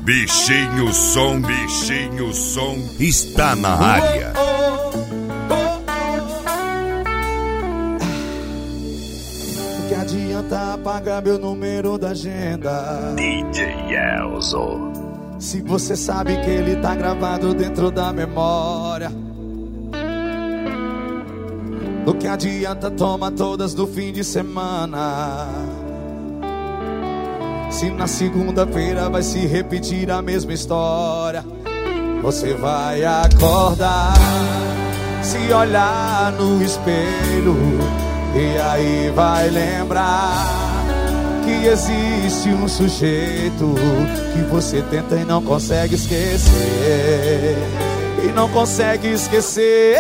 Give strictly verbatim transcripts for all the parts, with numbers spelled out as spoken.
Bichinho som, bichinho som está na área. O que adianta apagar meu número da agenda? D J Elzo. Se você sabe que ele tá gravado dentro da memória. O que adianta tomar todas do fim de semana? Se na segunda-feira vai se repetir a mesma história. Você vai acordar, se olhar no espelho, e aí vai lembrar que existe um sujeito que você tenta e não consegue esquecer. E não consegue esquecer.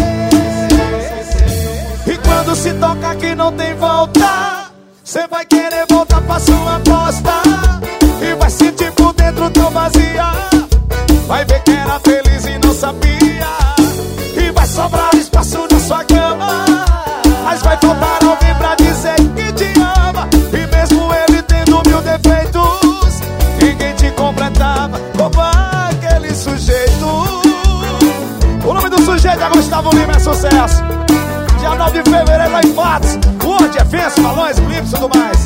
E quando se toca que não tem volta, cê vai querer voltar pra sua aposta. E vai sentir por dentro tão vazia. Vai ver que era feliz e não sabia. E vai sobrar espaço na sua cama, mas vai faltar alguém pra dizer que te ama. E mesmo ele tendo mil defeitos, ninguém te completava como aquele sujeito. O nome do sujeito é Gustavo Lima, é sucesso. Dia nove de fevereiro lá em Patos, Word, F S, balões, clipes e tudo mais.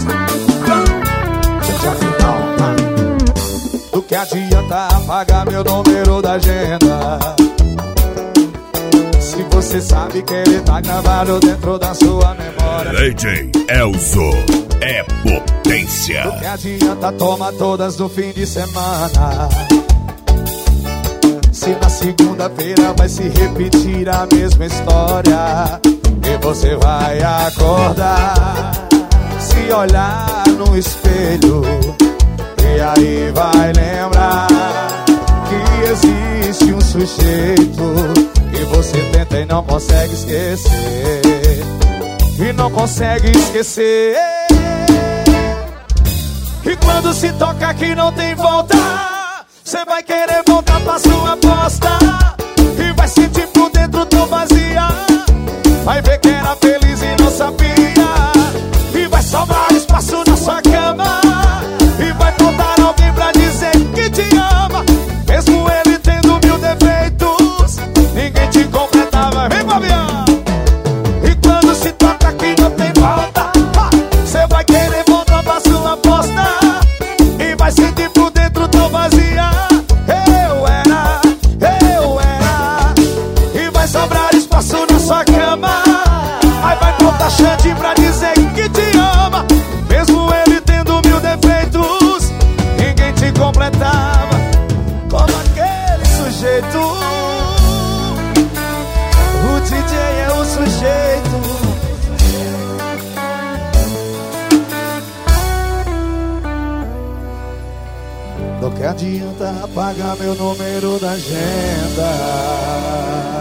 Do que adianta apagar meu número da agenda? Se você sabe que ele tá gravado dentro da sua memória. D J Elzo é potência. Do que adianta tomar todas no fim de semana? Se na segunda-feira vai se repetir a mesma história. E você vai acordar, se olhar no espelho, e aí vai lembrar que existe um sujeito que você tenta e não consegue esquecer. E não consegue esquecer. E quando se toca que não tem volta, cê vai querer voltar pra sua aposta. E vai sentir por dentro tão vazia. Vai ver que era feliz e não sabia. E vai sobrar espaço na sua cama. E vai faltar alguém pra dizer que te ama. Mesmo ele tendo mil defeitos, ninguém te completava. Vem, Fabiano! E quando se toca que não tem volta, cê vai querer voltar pra sua aposta. E vai sentir por dentro tão vazia. Eu era, eu era. E vai sobrar espaço na sua cama. Aí vai faltar chance pra dizer que te ama. Mesmo ele tendo mil defeitos, ninguém te completava como aquele sujeito. O D J é o sujeito. Do que adianta apagar meu número da agenda?